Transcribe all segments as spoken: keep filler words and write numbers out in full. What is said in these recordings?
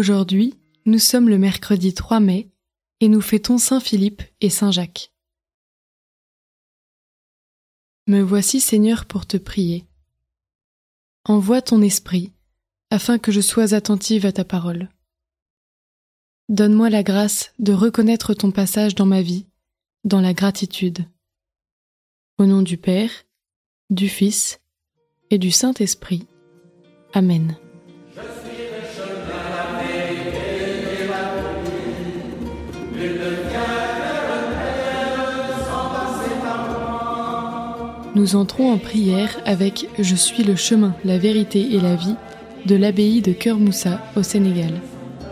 Aujourd'hui, nous sommes le mercredi trois mai et nous fêtons Saint Philippe et Saint Jacques. Me voici, Seigneur, pour te prier. Envoie ton esprit, afin que je sois attentive à ta parole. Donne-moi la grâce de reconnaître ton passage dans ma vie, dans la gratitude. Au nom du Père, du Fils et du Saint-Esprit. Amen. Nous entrons en prière avec « Je suis le chemin, la vérité et la vie » de l'abbaye de Cœur Moussa au Sénégal.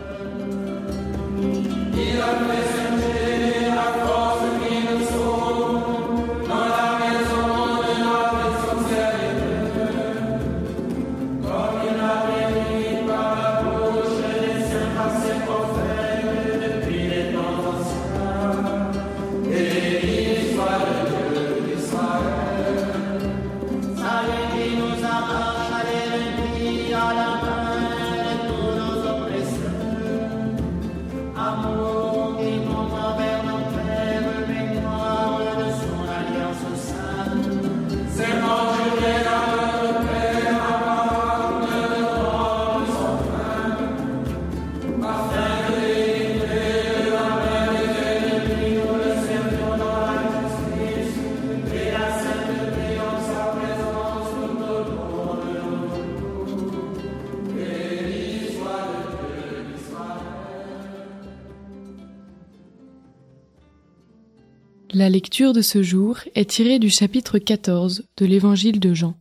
La lecture de ce jour est tirée du chapitre quatorze de l'Évangile de Jean.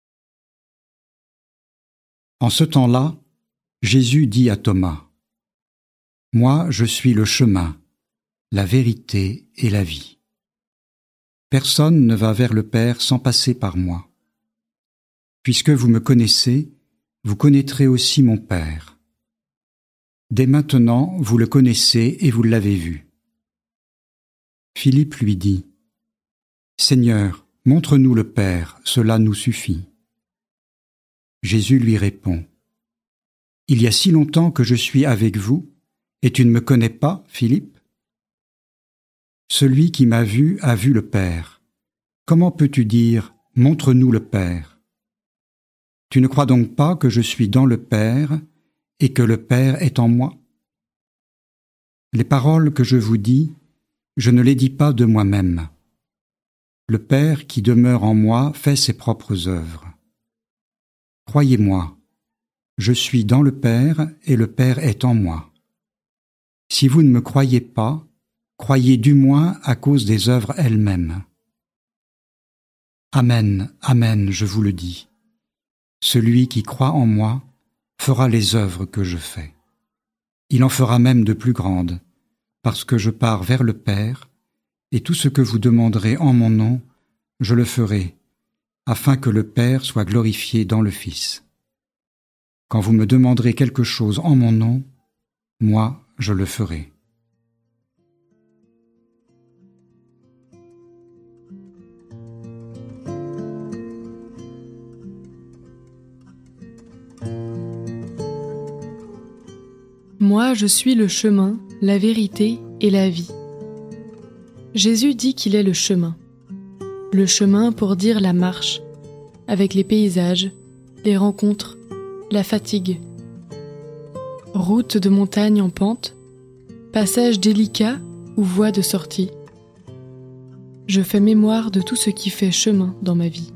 En ce temps-là, Jésus dit à Thomas : « Moi, je suis le chemin, la vérité et la vie. Personne ne va vers le Père sans passer par moi. Puisque vous me connaissez, vous connaîtrez aussi mon Père. Dès maintenant, vous le connaissez et vous l'avez vu. » Philippe lui dit : « Seigneur, montre-nous le Père, cela nous suffit. » Jésus lui répond : « Il y a si longtemps que je suis avec vous, et tu ne me connais pas, Philippe ? Celui qui m'a vu a vu le Père. Comment peux-tu dire : montre-nous le Père ? Tu ne crois donc pas que je suis dans le Père, et que le Père est en moi ? Les paroles que je vous dis, je ne les dis pas de moi-même. Le Père qui demeure en moi fait ses propres œuvres. Croyez-moi, je suis dans le Père et le Père est en moi. Si vous ne me croyez pas, croyez du moins à cause des œuvres elles-mêmes. Amen, amen, je vous le dis. Celui qui croit en moi fera les œuvres que je fais. Il en fera même de plus grandes, parce que je pars vers le Père, et tout ce que vous demanderez en mon nom, je le ferai, afin que le Père soit glorifié dans le Fils. Quand vous me demanderez quelque chose en mon nom, moi, je le ferai. Moi, je suis le chemin, la vérité et la vie. Jésus dit qu'il est le chemin. Le chemin pour dire la marche, avec les paysages, les rencontres, la fatigue. Route de montagne en pente, passage délicat ou voie de sortie. Je fais mémoire de tout ce qui fait chemin dans ma vie.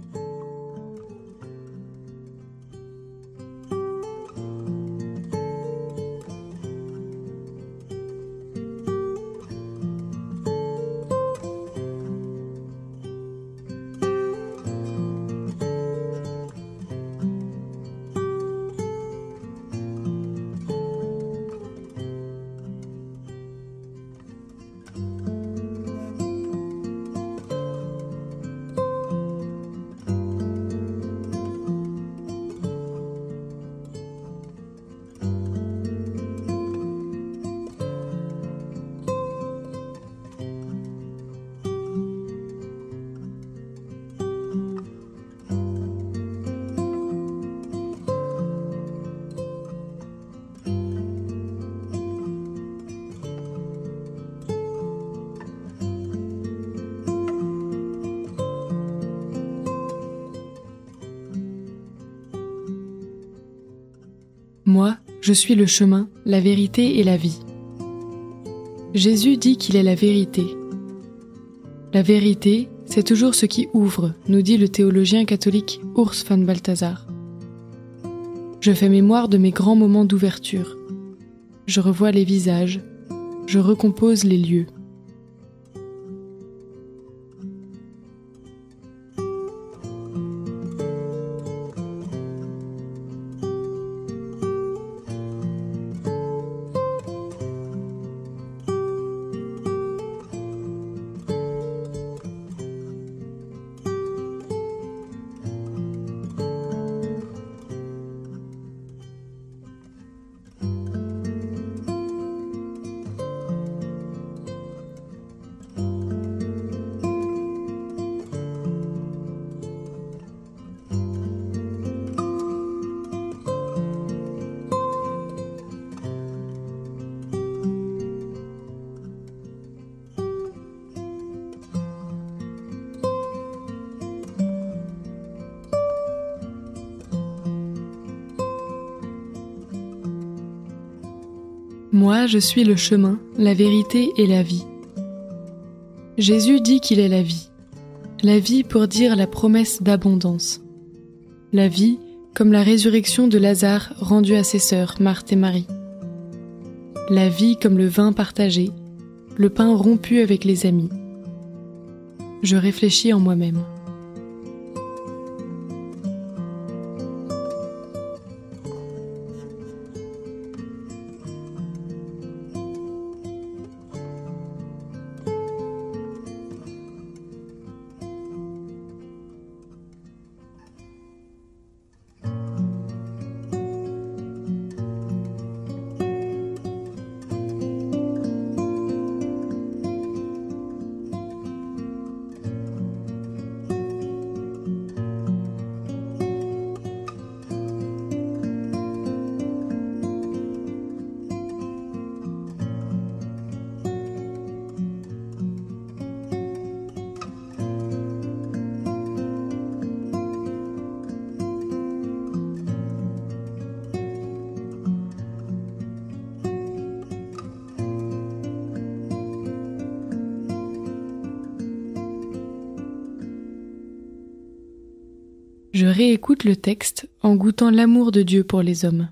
Moi, je suis le chemin, la vérité et la vie. Jésus dit qu'il est la vérité. La vérité, c'est toujours ce qui ouvre, nous dit le théologien catholique Urs von Balthasar. Je fais mémoire de mes grands moments d'ouverture. Je revois les visages, je recompose les lieux. Moi, je suis le chemin, la vérité et la vie. Jésus dit qu'il est la vie. La vie pour dire la promesse d'abondance. La vie comme la résurrection de Lazare rendue à ses sœurs, Marthe et Marie. La vie comme le vin partagé, le pain rompu avec les amis. Je réfléchis en moi-même. Je réécoute le texte en goûtant l'amour de Dieu pour les hommes.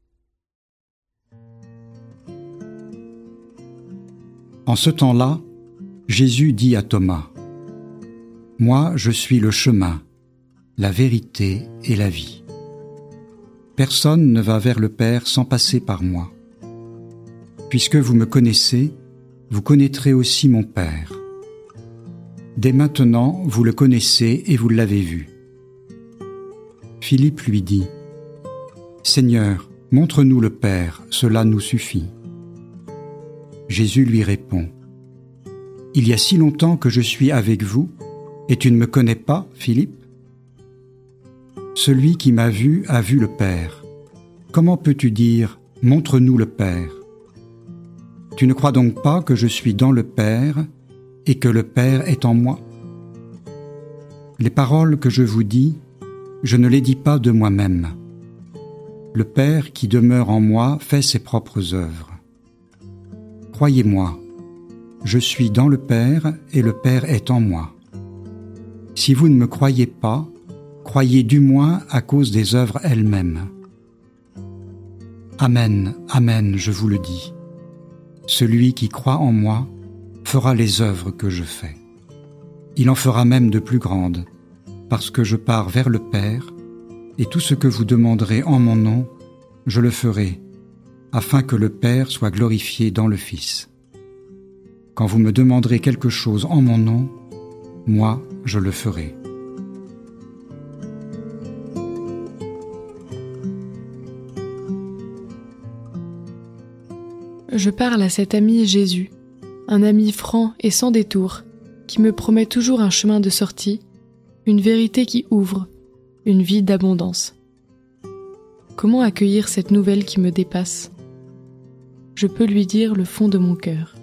En ce temps-là, Jésus dit à Thomas, « Moi, je suis le chemin, la vérité et la vie. Personne ne va vers le Père sans passer par moi. Puisque vous me connaissez, vous connaîtrez aussi mon Père. Dès maintenant, vous le connaissez et vous l'avez vu. » Philippe lui dit, « Seigneur, montre-nous le Père, cela nous suffit. » Jésus lui répond, « Il y a si longtemps que je suis avec vous, et tu ne me connais pas, Philippe ? Celui qui m'a vu a vu le Père. Comment peux-tu dire, « Montre-nous le Père » ? Tu ne crois donc pas que je suis dans le Père, et que le Père est en moi ? Les paroles que je vous dis, je ne les dis pas de moi-même. Le Père qui demeure en moi fait ses propres œuvres. Croyez-moi, je suis dans le Père et le Père est en moi. Si vous ne me croyez pas, croyez du moins à cause des œuvres elles-mêmes. Amen, amen, je vous le dis. Celui qui croit en moi fera les œuvres que je fais. Il en fera même de plus grandes, parce que je pars vers le Père, et tout ce que vous demanderez en mon nom, je le ferai, afin que le Père soit glorifié dans le Fils. Quand vous me demanderez quelque chose en mon nom, moi, je le ferai. Je parle à cet ami Jésus, un ami franc et sans détour, qui me promet toujours un chemin de sortie, une vérité qui ouvre, une vie d'abondance. Comment accueillir cette nouvelle qui me dépasse ? Je peux lui dire le fond de mon cœur.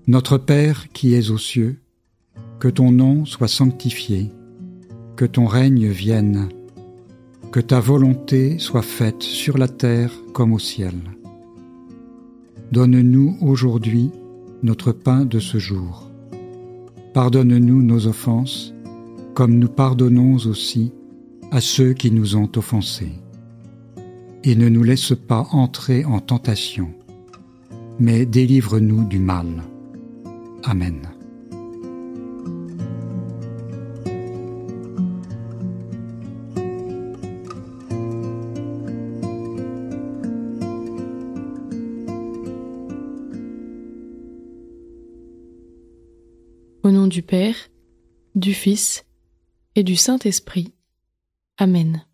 Notre Père qui es aux cieux, que ton nom soit sanctifié, que ton règne vienne, que ta volonté soit faite sur la terre comme au ciel. Donne-nous aujourd'hui notre pain de ce jour. Pardonne-nous nos offenses, comme nous pardonnons aussi à ceux qui nous ont offensés. Et ne nous laisse pas entrer en tentation, mais délivre-nous du mal. Amen. Au nom du Père, du Fils et du Saint-Esprit. Amen.